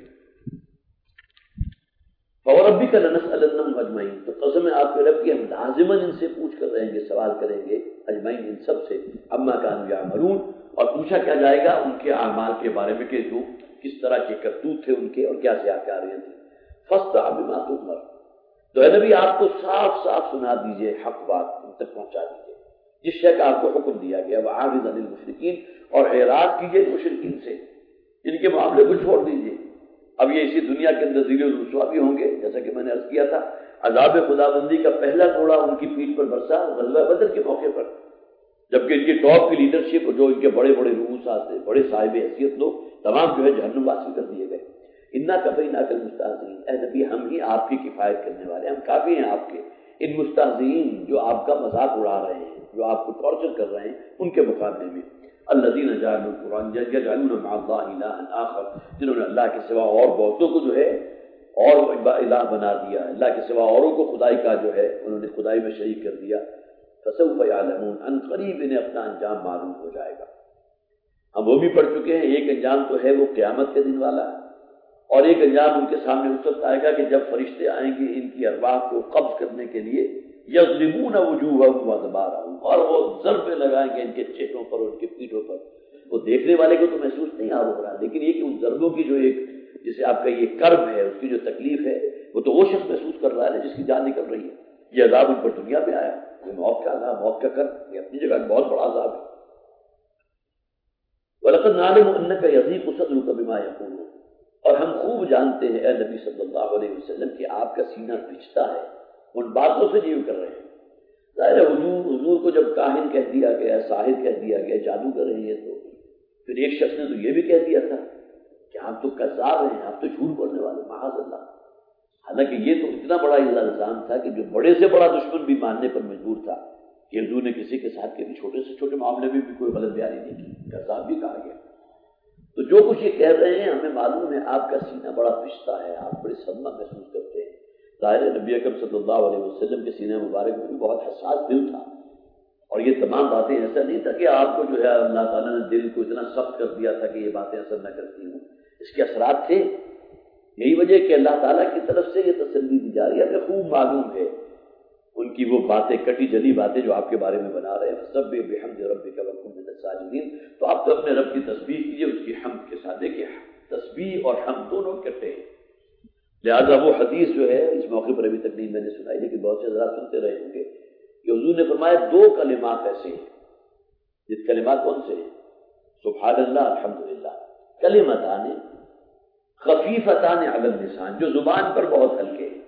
فوربک لنسألنہم اجمعین، تو قسم ہے آپ کے رب کی، ہم لازماً ان سے پوچھ کر رہیں گے، سوال کریں گے، اجمعین، ان سب سے، عما کانوا یعملون، اور پوچھا کیا جائے گا ان کے اعمال کے بارے میں کہ جو کس طرح کے کرتوت تھے ان کے اور کیا سیاکاریاں تھیں. فاصدع بما تؤمر، تو اے نبی آپ کو صاف صاف سنا دیجئے، حق بات ان تک پہنچا دیجئے جس شے کا آپ کو حکم دیا گیا. وعارض عن المشرکین، اور اعراض کیجئے مشرکین سے، ان کے معاملے کو چھوڑ دیجئے. اب یہ اسی دنیا کے اندر ذلیل الرسوا بھی ہوں گے، جیسا کہ میں نے عرض کیا تھا. عذاب خداوندی کا پہلا کوڑا ان کی پیٹھ پر برسا غزوہ بدر کے موقع پر، جبکہ ان کی ٹاپ کی لیڈرشپ اور جو ان کے بڑے بڑے رؤوسات تھے، بڑے صاحب حیثیت لوگ، تمام جو ہے جہنم واسی کر دیے گئے. انا کفیناک المستہزئین، اے نبی ہم ہی آپ کی کفایت کرنے والے، ہم کافی ہیں آپ کے ان مستہزئین جو آپ کا مذاق اڑا رہے ہیں، جو آپ کو ٹارچر کر رہے ہیں، ان کے مقابلے میں. الذین جعلوا القرآن یجعلون مع اللہ الہا آخر، جنہوں نے اللہ کے سوا اور بہتوں کو جو ہے اور الہ بنا دیا، اللہ کے سوا اوروں کو خدائی کا جو ہے انہوں نے خدائی میں شریک کر دیا. فسوف یعلمون، ان قریب انہیں اپنا انجام معلوم ہو جائے گا. ہم وہ بھی پڑھ چکے ہیں، ایک انجام تو ہے وہ قیامت کے دن والا، اور ایک انجام ان کے سامنے اس وقت آئے گا کہ جب فرشتے آئیں گے ان کی ارواح کو قبض کرنے کے لیے. یضربون وجوہہم وادبارہم، اور وہ ضربے لگائیں گے ان کے چہروں پر اور ان کے پیٹھوں پر. وہ دیکھنے والے کو تو محسوس نہیں آ رہا، لیکن یہ کہ ان ضربوں کی جو ایک جسے آپ کا یہ کرب ہے، اس کی جو تکلیف ہے، وہ تو وہ شخص محسوس کر رہا ہے جس کی جان نکل رہی ہے. یہ عذاب ان پر دنیا میں آیا، یہ موت کا عذاب، موت کا کرب، یہ اپنی جگہ بہت بڑا عذاب ہے. وَلَقَدْ نَعْلَمُ أَنَّكَ يَضِيقُ صَدْرُكَ بِمَا يَقُولُونَ، اور ہم خوب جانتے ہیں اے نبی صلی اللہ علیہ وسلم کہ آپ کا سینہ پھچتا ہے ان باتوں سے جو کر رہے ہیں. ظاہر حضور حضور کو جب کاہن کہہ دیا گیا، ساحر کہہ دیا گیا، جادوگر ہیں یہ، تو پھر ایک شخص نے تو یہ بھی کہہ دیا تھا کہ آپ تو کذاب ہیں، آپ تو جھوٹ بولنے والے، معاذ اللہ. حالانکہ یہ تو اتنا بڑا الزام تھا کہ جو بڑے سے بڑا دشمن بھی ماننے پر مجبور تھا کہ حضور نے کسی کے ساتھ کبھی چھوٹے سے چھوٹے معاملے میں بھی کوئی غلط بیانی نہیں کی، کذاب بھی کہا گیا. تو جو کچھ یہ کہہ رہے ہیں ہمیں معلوم ہے آپ کا سینہ بڑا پھچتا ہے، آپ بڑے صدمہ محسوس کرتے ہیں. ظاہر نبی اکرم صلی اللہ علیہ وسلم کے سینہ مبارک میں بھی بہت حساس دل تھا، اور یہ تمام باتیں ایسا نہیں تھا کہ آپ کو جو ہے اللہ تعالیٰ نے دل کو اتنا سخت کر دیا تھا کہ یہ باتیں اثر نہ کرتی ہوں. اس کے اثرات تھے. یہی وجہ کہ اللہ تعالیٰ کی طرف سے یہ تسلی دی جا رہی ہے. ہمیں خوب معلوم ہے ان کی وہ باتیں، کٹی جلی باتیں جو آپ کے بارے میں بنا رہے ہیں. فسبح بحمد ربک وکن من الساجدین، تو آپ تو اپنے رب کی تسبیح کیجیے اس کی حمد کے ساتھ. دیکھیے تسبیح اور حمد دونوں اکٹھے ہیں. لہذا وہ حدیث جو ہے اس موقع پر ابھی تک نہیں میں نے سنائی، لیکن بہت سے حضرات سنتے رہے ہوں گے کہ حضور نے فرمایا دو کلمات ایسے ہیں، جس کلمات کون سے ہیں؟ سبحان اللہ، الحمدللہ. کلمتان خفیفتان علی اللسان، جو زبان پر بہت ہلکے ہیں.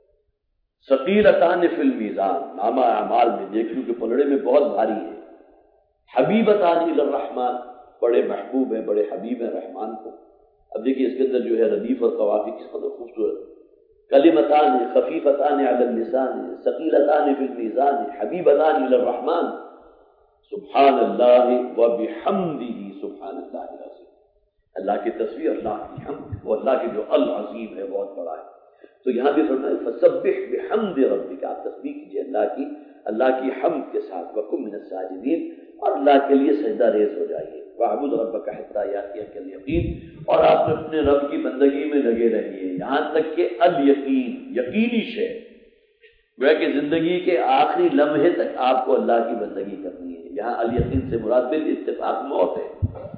ثقیلتان فی المیزان، نامہ اعمال میں دیکھوں کہ پلڑے میں بہت بھاری ہے. حبیبتان الی الرحمن، بڑے محبوب ہیں، بڑے حبیب ہیں رحمان کو. اب دیکھیے اس کے اندر جو ہے ردیف اور قوافی کس قدر خوبصورت. کلمتان خفیفتان علی اللسان ثقیلتان فی المیزان حبیبتان الی الرحمن سبحان اللہ وبحمدہ سبحان اللہ العظیم. اللہ کی تسبیح، اللہ کی حمد، وہ اللہ کی جو العظیم ہے بہت بڑا ہے. تو یہاں بھی فرمایا فسبح بحمد ربک، آپ تسبیح کیجیے اللہ کی، اللہ کی حمد کے ساتھ. وکن من الساجدین، اور اللہ کے لیے سجدہ ریز ہو جائیے. واعبد ربک حتی یاتیک الیقین، اور آپ اپنے رب کی بندگی میں لگے رہیے یہاں تک کہ الیقین، یقینی شے، وہ کہ زندگی کے آخری لمحے تک آپ کو اللہ کی بندگی کرنی ہے. یہاں الیقین سے مراد بالاتفاق موت ہے.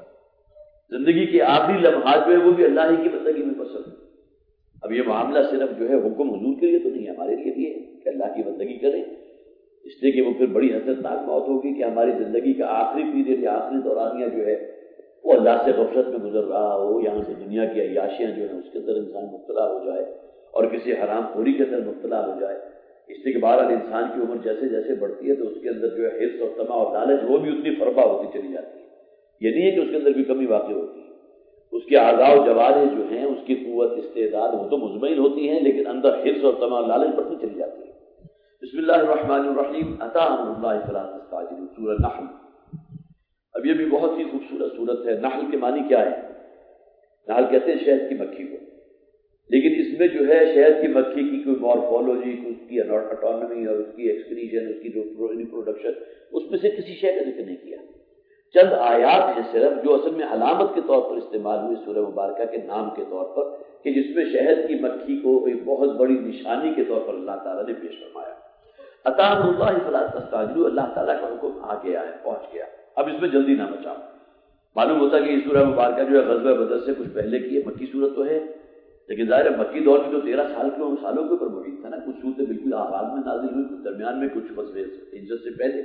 زندگی کے آخری لمحات جو ہے وہ بھی اللہ ہی کی بندگی میں پسند ہے. اب یہ معاملہ صرف جو ہے حکم حضور کے لیے تو نہیں، ہمارے لیے بھی ہے کہ اللہ کی بندگی کریں. اس لیے کہ وہ پھر بڑی حسرتناک موت ہوگی کہ ہماری زندگی کا آخری پیریڈ یا آخری دورانیہ جو ہے وہ اللہ سے غفلت میں گزر رہا ہو، یہاں سے دنیا کی عیاشیاں جو ہیں اس کے اندر انسان مبتلا ہو جائے اور کسی حرام خوری کے اندر مبتلا ہو جائے۔ اس لیے کہ بہرحال انسان کی عمر جیسے جیسے بڑھتی ہے تو اس کے اندر جو ہے حرص اور طمع اور لالچ وہ بھی اتنی فربا ہوتی چلی جاتی ہے۔ یہ نہیں ہے کہ اس کے اندر بھی کمی واقع ہوتی ہے، اس کے اعضاء و جوارح جو ہیں اس کی قوت استعداد وہ تو مطمئن ہوتی ہیں، لیکن اندر حرص اور طمع اور لالچ بڑھتی چلی جاتی ہے۔ بسم اللہ الرحمن الرحیم، اتی امر اللہ فلا تستعجلوا، سورہ نحل۔ اب یہ بھی بہت ہی خوبصورت صورت ہے۔ نحل کے معنی کیا ہے؟ نحل کہتے ہیں شہد کی مکھی کو، لیکن اس میں جو ہے شہد کی مکھی کی کوئی مورفولوجی، اس کی اٹانومی اور اس کی ایکسکریشن، اس کی جو ریپروڈکشن، اس میں سے کسی شے کا ذکر نہیں کیا۔ چند آیات ہیں صرف جو اصل میں علامت کے طور پر استعمال ہوئی سورہ مبارکہ کے نام کے طور پر، کہ جس میں شہد کی مکھی کو ایک بہت بڑی نشانی کے طور پر اللہ تعالیٰ نے پیش فرمایا۔ اتی امر اللہ فلا تستعجلوا، اللہ تعالیٰ کا حکم آ گیا ہے، پہنچ گیا، اب اس میں جلدی نہ مچاؤ۔ معلوم ہوتا ہے کہ یہ سورہ مبارکہ جو ہے غزوہ بدر سے کچھ پہلے کی ہے، مکی صورت تو ہے، لیکن ظاہر ہے مکی دور میں تو تیرہ سال کے سالوں کے اوپر محیط تھا نا، کچھ صورتیں بالکل آغاز میں نازل ہوئی، کچھ درمیان میں، کچھ غزوہ ہجرت سے پہلے۔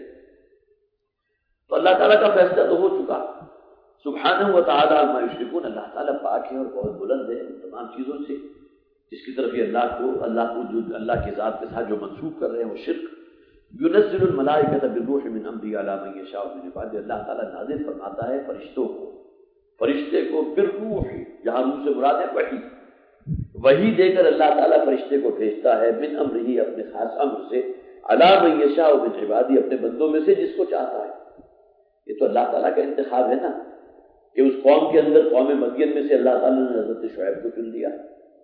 تو اللہ تعالیٰ کا فیصلہ تو ہو چکا، سبحانہ و تعالیٰ عما یشرکون، اللہ تعالیٰ پاک ہے اور بہت بلند ہے ان تمام چیزوں سے جس کی طرف یہ اللہ کو اللہ کو جو اللہ کی ذات کے ساتھ جو منسوب کر رہے ہیں وہ شرک۔ ينزل الملائکۃ بالروح من امرہ علی من یشاء من عبادہ، اللہ تعالیٰ نازل فرماتا ہے فرشتوں کو، فرشتے کو بالروح، جہاں روح سے مراد ہے وحی، وحی دے کر اللہ تعالیٰ فرشتے کو بھیجتا ہے من امرہ، اپنے خاص امر سے، علی من یشاء من عبادہ، اپنے بندوں میں سے جس کو چاہتا ہے۔ یہ تو اللہ تعالیٰ کا انتخاب ہے نا، کہ اس قوم کے اندر قوم مدین میں سے اللہ تعالیٰ نے حضرت شعیب کو چن لیا،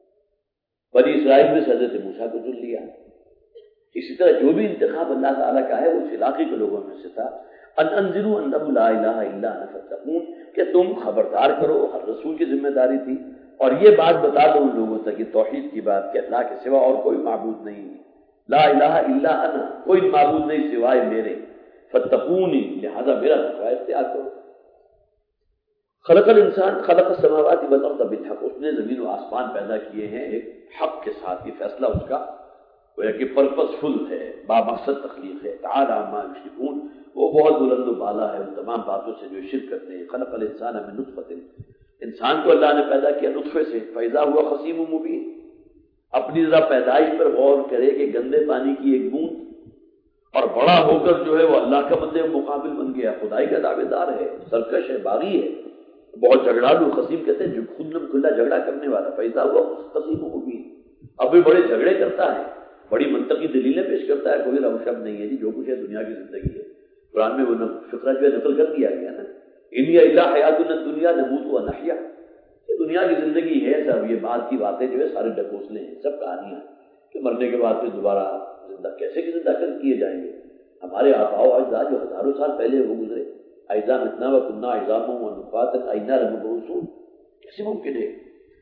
بنی اسرائیل میں سے حضرت موسیٰ کو چن لیا۔ اسی طرح جو بھی انتخاب اللہ تعالیٰ کا ہے وہ اس علاقے کے لوگوں میں سے تھا۔ ان انذروا انہ لا الہ الا انا فاتقون، کہ تم خبردار کرو، ہر رسول کی ذمہ داری تھی، اور یہ بات بتا دو ان لوگوں تک، یہ توحید کی بات کہ اللہ کے سوا اور کوئی معبود نہیں، لا الہ الا انا، کوئی معبود نہیں سوائے میرے، فاتقونی، لہذا میرا تقوی اختیار کرو۔ خلق الانسان خلق السماوات والارض بالحق، اس نے زمین و آسمان پیدا کیے ہیں ایک حق کے ساتھ، یہ فیصلہ اس کا وہ کہ پرپس فل ہے، بامقصد تخلیق ہے۔ تعالی عما یشرکون، وہ بہت بلند و بالا ہے ان تمام باتوں سے جو شرک کرتے ہیں۔ خلق الانسان من نطفۃ، انسان کو اللہ نے پیدا کیا نطفے سے، فاذا هو خصیم مبین، اپنی ذرا پیدائش پر غور کرے کہ گندے پانی کی ایک بوند، اور بڑا ہو کر جو ہے وہ اللہ کا بندے مقابل بن گیا، خدائی کا دعوے دار ہے، سرکش ہے، باغی ہے، بہت جھگڑالو۔ خصیم کہتے ہیں جو خودنم کھلا جھگڑا کرنے والا، فاذا هو خصیم مبین، اب بھی بڑے جھگڑے کرتا ہے، بڑی منطقی دلیلیں پیش کرتا ہے، کوئی رب شب نہیں ہے جی، جو کچھ ہے دنیا کی زندگی ہے۔ قرآن میں وہ فقرہ جو ہے نقل کر دیا گیا نا، ان الا حیاتنا الدنیا نموت و نحیا، یہ دنیا کی زندگی ہے سب، یہ بعد کی باتیں جو ہے سارے ڈکوسلے ہیں، سب کہانیاں کہ مرنے کے بعد پھر دوبارہ زندہ کیسے کہ زندہ کر کیے جائیں گے۔ ہمارے آباء و اجداد جو ہزاروں سال پہلے وہ گزرے، اذا متنا وکنا عظاما ونخاتا ائنا لمبعوثون، کیسے ممکن ہے؟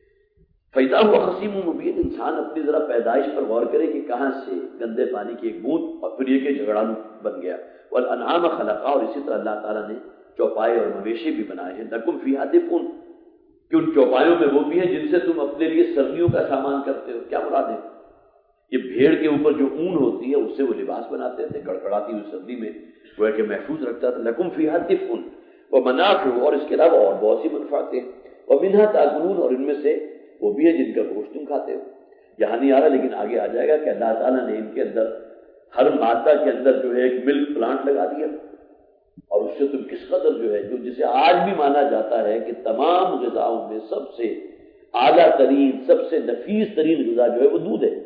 فیضا ہوا خصیم مبین، انسان اپنی ذرا پیدائش پر غور کرے کہ کہاں سے گندے پانی کی ایک بوند، اور پھر یہ کہ جھگڑالو بن گیا۔ والانعام خلقا، اور اسی طرح اللہ تعالیٰ نے چوپائے اور مویشی بھی بنائے ہیں، لکم فیہا دفء، کہ ان چوپایوں میں وہ بھی ہیں جن سے تم اپنے لیے سردیوں کا سامان کرتے ہو۔ کیا مراد ہے؟ یہ بھیڑ کے اوپر جو اون ہوتی ہے اس سے وہ لباس بناتے تھے، کڑکڑاتی ہوئی سردی میں وہ ہے کہ محفوظ رکھتا تھا۔ لکم فیہا دفء ومنافع، اور اس کے علاوہ اور بہت سی منفعتیں، ومنہا تاکلون، اور ان میں سے وہ بھی ہے جن کا گوشت تم کھاتے ہو۔ یہاں نہیں آ رہا لیکن آگے آ جائے گا کہ اللہ تعالیٰ نے ان کے اندر ہر مادہ کے اندر جو ہے ایک ملک پلانٹ لگا دیا، اور اس سے تم کس قدر جو ہے، جو جسے آج بھی مانا جاتا ہے کہ تمام غذاؤں میں سب سے اعلیٰ ترین، سب سے نفیس ترین غذا جو ہے وہ دودھ ہے،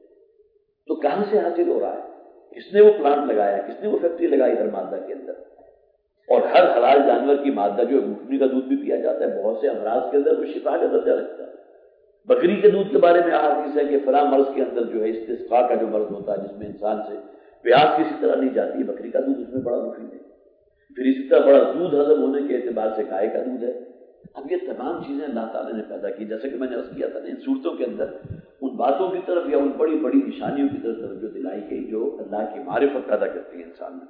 تو کہاں سے حاصل ہو رہا ہے؟ کس نے وہ پلانٹ لگایا، کس نے وہ فیکٹری لگائی ہر مادہ کے اندر؟ اور ہر حلال جانور کی مادہ جو ہے اونٹنی کا دودھ بھی پیا جاتا ہے، بہت سے امراض کے اندر وہ شفا کا درجہ رکھتا ہے۔ بکری کے دودھ کے بارے میں احادیث ہے کہ فلاں مرض کے اندر جو ہے استسقاء کا جو مرض ہوتا ہے جس میں انسان سے پیاس کسی طرح نہیں جاتی ہے، بکری کا دودھ اس میں بڑا مفید ہے۔ پھر اسی طرح بڑا دودھ ہضم ہونے کے اعتبار سے گائے کا دودھ ہے۔ اب یہ تمام چیزیں اللہ تعالیٰ نے پیدا کی، جیسے کہ میں نے عرض کیا تھا ان صورتوں کے اندر ان باتوں کی طرف یا ان بڑی بڑی نشانیوں کی طرف توجہ دلائی گئی جو اللہ کی معرفت پیدا کرتی ہے انسان میں۔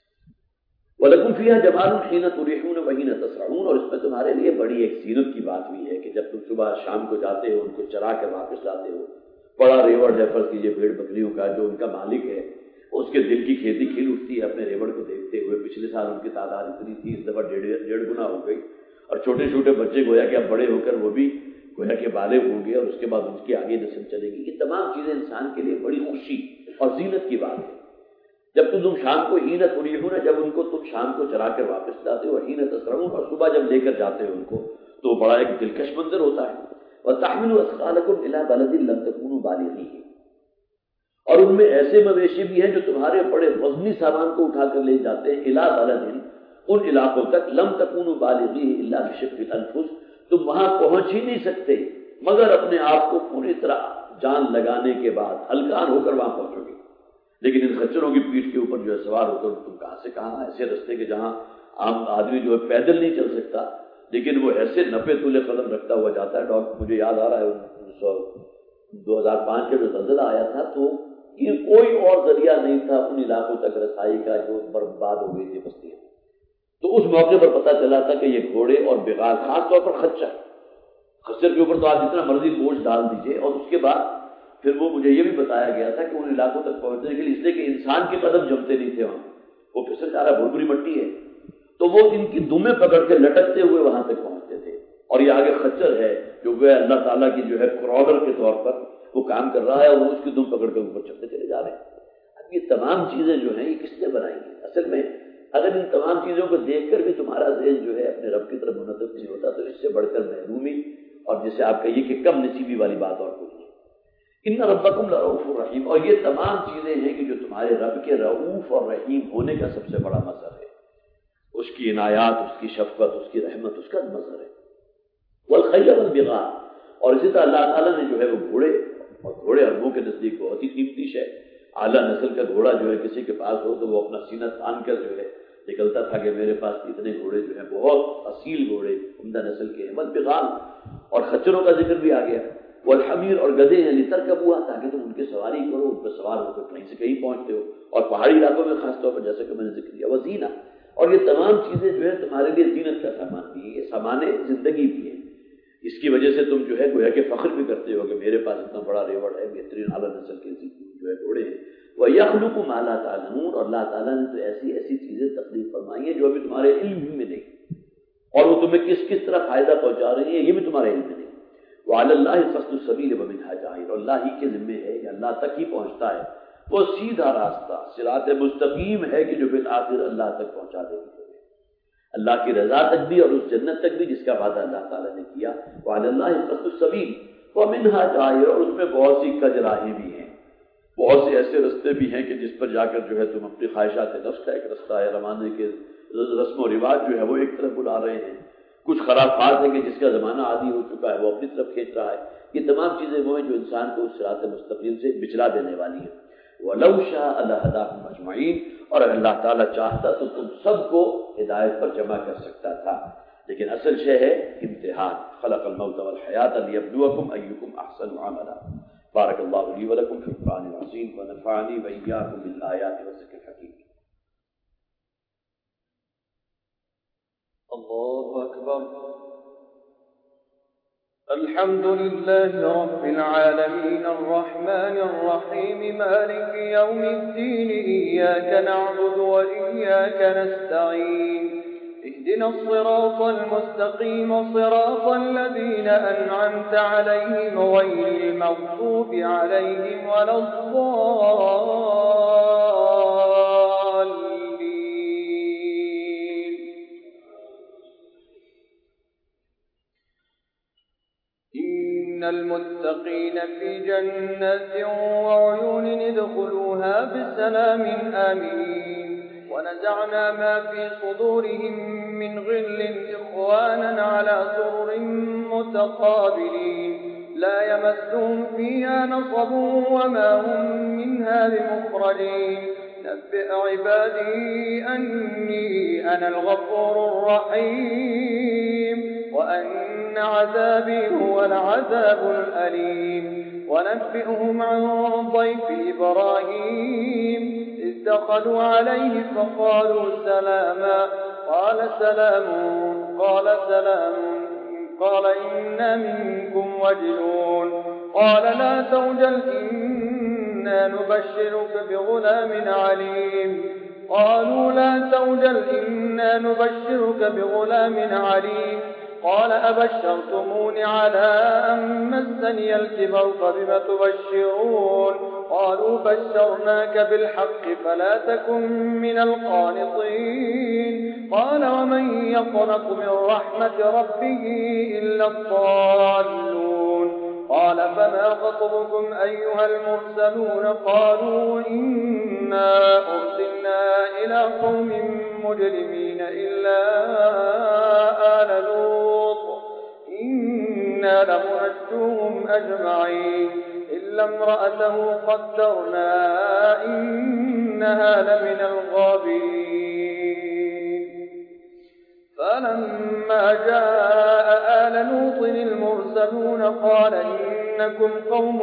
وَلَكُمْ فِيهَا جَمَالٌ حِينَ تُرِيحُونَ وَحِينَ تَسْرَحُونَ، اور اس میں تمہارے لیے بڑی ایک زینت کی بات بھی ہے کہ جب تم صبح شام کو جاتے ہو ان کو چرا کر واپس لاتے ہو، بڑا ریوڑ ہے فرض کیجیے بھیڑ بکریوں کا جو ان کا مالک ہے، اس کے دل کی کھیتی کھل اٹھتی ہے اپنے ریوڑ کو دیکھتے ہوئے. پچھلے سال ان کی تعداد اتنی تھی, اس دفعہ ڈیڑھ ڈیڑھ گنا ہو گئی. اور چھوٹے چھوٹے بچے گویا کہ اب بڑے ہو کر وہ بھی گویا کہ بالغ ہوں گے, اور اس کے بعد ان کی آگے نسل چلے گی. یہ تمام چیزیں انسان کے لیے بڑی خوشی اور زینت کی بات ہے. جب تو تم شام کو ہی نہ تھوڑی ہو نا, جب ان کو تم شام کو چرا کر واپس لاتے ہو ہی نہ تسرون, اور صبح جب لے کر جاتے ہو ان کو, تو بڑا ایک دلکش منظر ہوتا ہے. وَتَحْمِلُ أَثْقَالَكُمْ إِلَىٰ بَلَدٍ لَمْ تَكُونُوا بَالِغِيهِ, اور ان میں ایسے مویشی بھی ہیں جو تمہارے بڑے وزنی سامان کو اٹھا کر لے جاتے ہیں. إِلَىٰ بَلَدٍ, ان علاقوں تک, لَمْ تَكُونُوا بَالِغِيهِ إِلَّا بِشِقِّ الْأَنفُسِ, تم وہاں پہنچ ہی نہیں سکتے مگر اپنے آپ کو پوری طرح جان لگانے کے بعد ہلکان ہو کر وہاں پہنچو گے. لیکن ان خچروں کی پیٹھ کے اوپر جو ہے سوار ہو کر تم کہاں سے کہاں, ایسے رستے کے جہاں عام آدمی جو ہے پیدل نہیں چل سکتا, لیکن وہ ایسے نپے تلے قدم رکھتا ہوا جاتا ہے. ڈاکٹر مجھے یاد آ رہا ہے انیس سو دو ہزار پانچ کا جو زلزلہ آیا تھا, تو یہ کوئی اور ذریعہ نہیں تھا ان علاقوں تک رسائی کا جو برباد ہو گئی تھی بستیاں. تو اس موقع پر پتہ چلا تھا کہ یہ گھوڑے اور بغال, خاص طور پر خچر, خچر کے اوپر تو آپ جتنا مرضی بوجھ ڈال دیجئے. اور اس کے بعد پھر وہ مجھے یہ بھی بتایا گیا تھا کہ ان علاقوں تک پہنچنے کے لیے, اس لیے کہ انسان کے قدم جمتے نہیں تھے وہاں, وہ پھسل جا رہا, بھربری مٹی ہے, تو وہ ان کی دمیں پکڑ کے لٹکتے ہوئے وہاں تک پہنچتے تھے. اور یہ آگے خچر ہے جو وہ اللہ تعالیٰ کی جو ہے کرالر کے طور پر وہ کام کر رہا ہے, اور وہ اس کی دم پکڑ کر اوپر چلتے چلے جا رہے ہیں. اب یہ تمام چیزیں جو ہیں یہ کس نے بنائی ہیں؟ اصل میں اگر ان تمام چیزوں کو دیکھ کر بھی تمہارا ذہن جو ہے اپنے رب کی طرف منتقل نہیں ہوتا, تو اس سے بڑھ کر محرومی اور جسے آپ کہیے کہ کم نصیبی والی بات اور کوئی نہیں. ان ربکم لرؤوف رحیم, اور یہ تمام چیزیں ہیں کہ جو تمہارے رب کے رؤوف اور رحیم ہونے کا سب سے بڑا مظہر ہے. اس کی عنایات, اس کی شفقت, اس کی رحمت, اس کا مظہر ہے. والخیل والبغال, اور اسی طرح اللہ تعالیٰ نے جو ہے وہ گھوڑے, اور گھوڑے عربوں کے نزدیک بہت ہی قیمتی شے, اعلیٰ نسل کا گھوڑا جو ہے کسی کے پاس ہو تو وہ اپنا سینہ تان کر جو ہے نکلتا تھا کہ میرے پاس اتنے گھوڑے جو ہیں, بہت اصیل گھوڑے, عمدہ نسل کے ہیں. والبغال, اور خچروں کا ذکر بھی آ گیا. والحمیر, اور گدھے ہیں, لترکبوها, تاکہ تم ان کی سواری کرو, ان پر سوار ہو کر کہیں سے کہیں پہنچتے ہو, اور پہاڑی علاقوں میں خاص طور پر جیسے کہ میں نے ذکر کیا. وزینہ, اور یہ تمام چیزیں جو ہے تمہارے لیے زینت کا سامان بھی ہے, یہ سامان زندگی بھی ہے. اس کی وجہ سے تم جو ہے گویا کہ فخر بھی کرتے ہو کہ میرے پاس اتنا بڑا ریوڑ ہے, بہترین اعلیٰ نسل کے جو ہے گھوڑے ہیں. وَيَخْلُقُ مَا لَا تَعْلَمُونَ, اور اللہ تعالیٰ نے تو ایسی ایسی چیزیں تخلیق فرمائی ہیں جو ابھی تمہارے علم میں نہیں, اور وہ تمہیں کس کس طرح فائدہ پہنچا رہی ہیں یہ بھی تمہارے علم میں نہیں. وَعَلَى اللَّهِ قَصْدُ السَّبِيلِ وَمِنْهَا جَائِرٌ, اور اللہ ہی کے ذمے ہے کہ اللہ تک ہی پہنچتا ہے وہ سیدھا راستہ, صراط مستقیم ہے کہ جو بالآخر اللہ تک پہنچا دے گی, اللہ کی رضا تک بھی اور اس جنت تک بھی جس کا وعدہ اللہ تعالیٰ نے کیا. وَعَلَى اللَّهِ قَصْدُ السَّبِيلِ وَمِنْهَا جَائِرٌ, اور اس میں بہت سی کج راہیں بھی ہیں, بہت سے ایسے رستے بھی ہیں کہ جس پر جا کر جو ہے تم اپنی خواہشات نفس کا ایک رستہ ہے روانے کے رسم و رواج جو ہے وہ ایک طرف بلا رہے ہیں. کچھ خرافات ہیں کہ جس کا زمانہ عادی ہو چکا ہے وہ اپنی طرف کھینچ رہا ہے. یہ تمام چیزیں وہ ہیں جو انسان کو اس صراط مستقیم سے بچلا دینے والی ہیں. وَلَوْ شَاءَ لَهَدَاكُمْ أَجْمَعِينَ, اور اللہ تعالیٰ چاہتا تو تم سب کو ہدایت پر جمع کر سکتا تھا, لیکن اصل شے ہے امتحان. خلق الموت والحیاة ليبلوكم أيكم أحسن عملا. بارك الله لي ولكم في القرآن العظيم ونفعني وإياكم بالآيات والذكر الحكيم. الله أكبر. الحمد لله رب العالمين الرحمن الرحيم مالك يوم الدين إياك نعبد وإياك نستعين اهدنا الصراط المستقيم صراط الذين أنعمت عليهم غير المغضوب عليهم ولا الضالين. إن المتقين في جنات وعيون ادخلوها بسلام آمنين. ونزعنا ما في صدورهم من غل إخوانا على سرر متقابلين لا يمسهم فيها نصب وما هم منها بمخرجين. نبئ عبادي أني أنا الغفور الرحيم وأن عذابي هو العذاب الأليم. ونبئهم عن ضيف إبراهيم إذ دخلوا عليه فقالوا سلاما قال سلام قال سلام قال إنا منكم وجلون قال لا توجل إن إنا نبشرك بغلام عليم قالوا لا توجل إنا نبشرك بغلام عليم قال أبشرتمون على أن مسني الكبر فبم تبشرون قالوا بشرناك بالحق فلا تكن من القانطين قال ومن يقنط من رحمة ربه إلا الضالون قال فما خطبكم أيها المرسلون قالوا إنا أرسلنا إلى قوم مجرمين إلا آل لوط إنا لمنجوهم أجمعين إلا امرأته قدرنا إنها لمن الغابرين فلما جاء آل لوط المرسلون قال إنكم قوم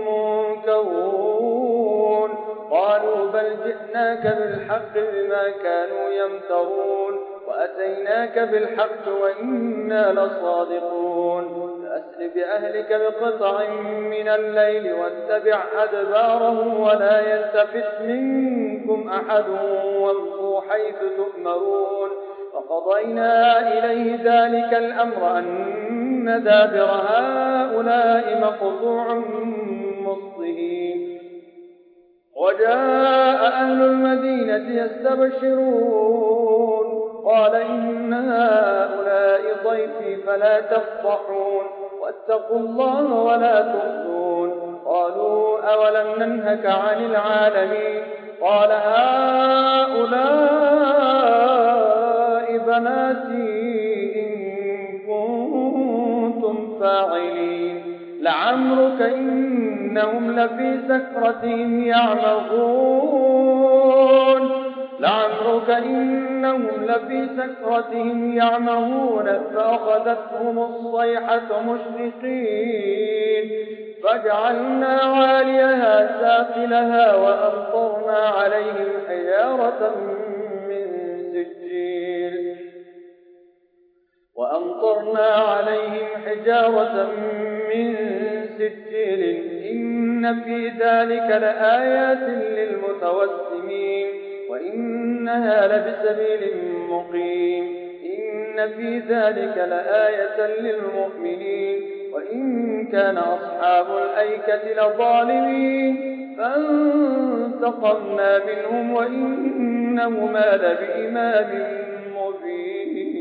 منكرون قالوا بل جئناك بالحق بما كانوا يمترون وأتيناك بالحق وإنا لصادقون فأسر بأهلك بقطع من الليل واتبع أدبارهم ولا يلتفت منكم أحد وامضوا حيث تؤمرون فقضينا إليه ذلك الأمر أن دابر هؤلاء مقطوع مصبحين وجاء أهل المدينة يستبشرون قال إن هؤلاء ضيفي فلا تفضحون واتقوا الله ولا تخزون قالوا أولم ننهك عن العالمين قال هؤلاء بناتي إن كنتم فاعلين لعمرك إنهم لفي سكرتهم يعمهون لعمرك إنهم لفي سكرتهم يعمهون فأخذتهم الصيحة مشرقين فجعلنا عاليها سافلها وأمطرنا عليهم حجارة من سجيل وأمطرنا عليهم حجارة من سجيل إن في ذلك لآيات للمتوسمين وإنها لبسبيل مقيم إن في ذلك لآية للمؤمنين وإن كان أصحاب الأيكة لظالمين فانتقمنا منهم وإنهما لبإمام مبين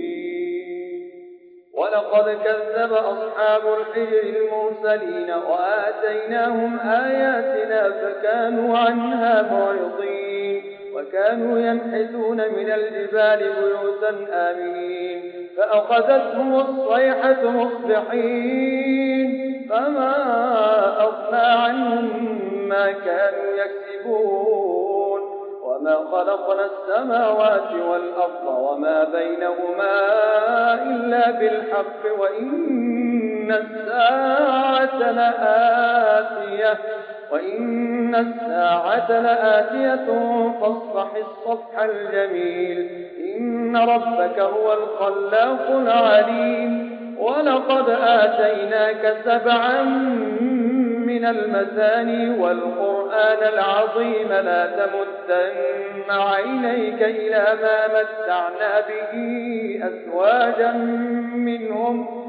ولقد كذب أصحاب الحجر المرسلين وآتيناهم آياتنا فكانوا عنها معرضين وكانوا ينحتون من الجبال بيوتا آمنين فأخذتهم الصيحة مصبحين فما أغنى عنهم ما كانوا يكسبون وما خلقنا السماوات والأرض وما بينهما إلا بالحق وإن الساعة لآتية وإن الساعة لآتية فاصفح الصفح الجميل إن ربك هو الخلاق العليم ولقد آتيناك سبعا من المثاني والقرآن العظيم لا تمدن عينيك إلى ما متعنا به أزواجا منهم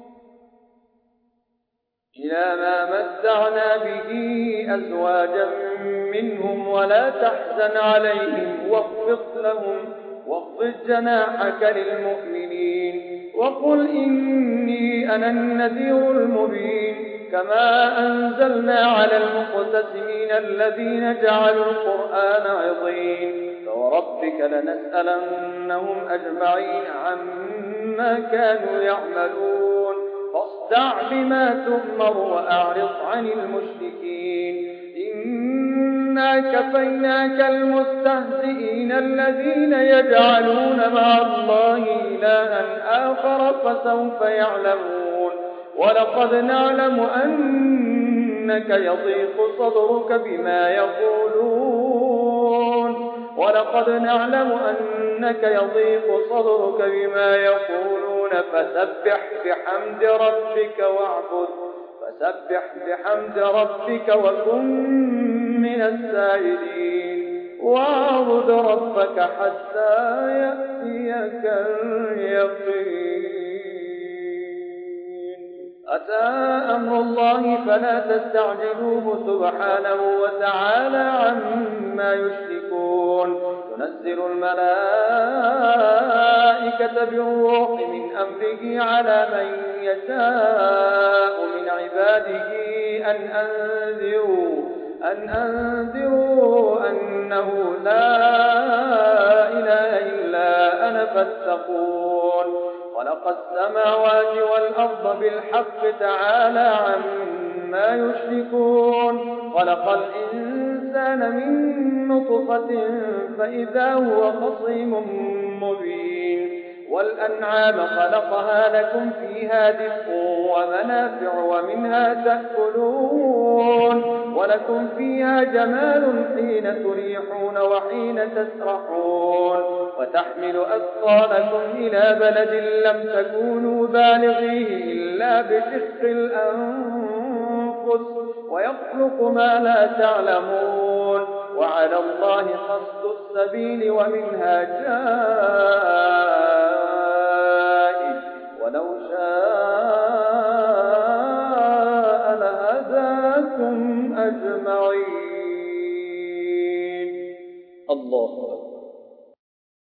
إلى ما متعنا به أزواجا منهم ولا تحزن عليهم واخفض لهم واخفض جناحك للمؤمنين وقل إني أنا النذير المبين كما أنزلنا على المقتسمين الذين جعلوا القرآن عظيم فوربك لنسألنهم أجمعين عما كانوا يعملون فاصدع بما تؤمر وأعرض عن المشركين إنا كفيناك المستهزئين الذين يجعلون مع الله إلها آخر فسوف يعلمون ولقد نعلم أنك يضيق صدرك بما يقولون ولقد نعلم أنك يضيق صدرك بما يقولون فسبح بحمد ربك واعبد فسبح بحمد ربك وكن من الساجدين واعبد ربك حتى يأتيك اليقين. أتى أمر الله فلا تستعجلوه سبحانه وتعالى عما يشركون. تنزل الملائكة بالروح من أمره على من يشاء من عباده أن أنذروا أن أنذروا أنه لا إله إلا أنا فاتقون. خلق السماوات والأرض بالحق تعالى عما يشركون. خلق الإنسان من نطفة فإذا هو خصيم مبين. والأنعام خلقها لكم فيها دفء ومنافع ومنها تأكلون ولكم فيها جمال حين تريحون وحين تسرحون وتحمل أثقالكم إلى بلد لم تكونوا بالغيه إلا بشق الأنفس ويخلق ما لا تعلمون. وعلى الله قصد السبيل ومنها جائر ولو شاء لهداكم أجمعين. الله أكبر.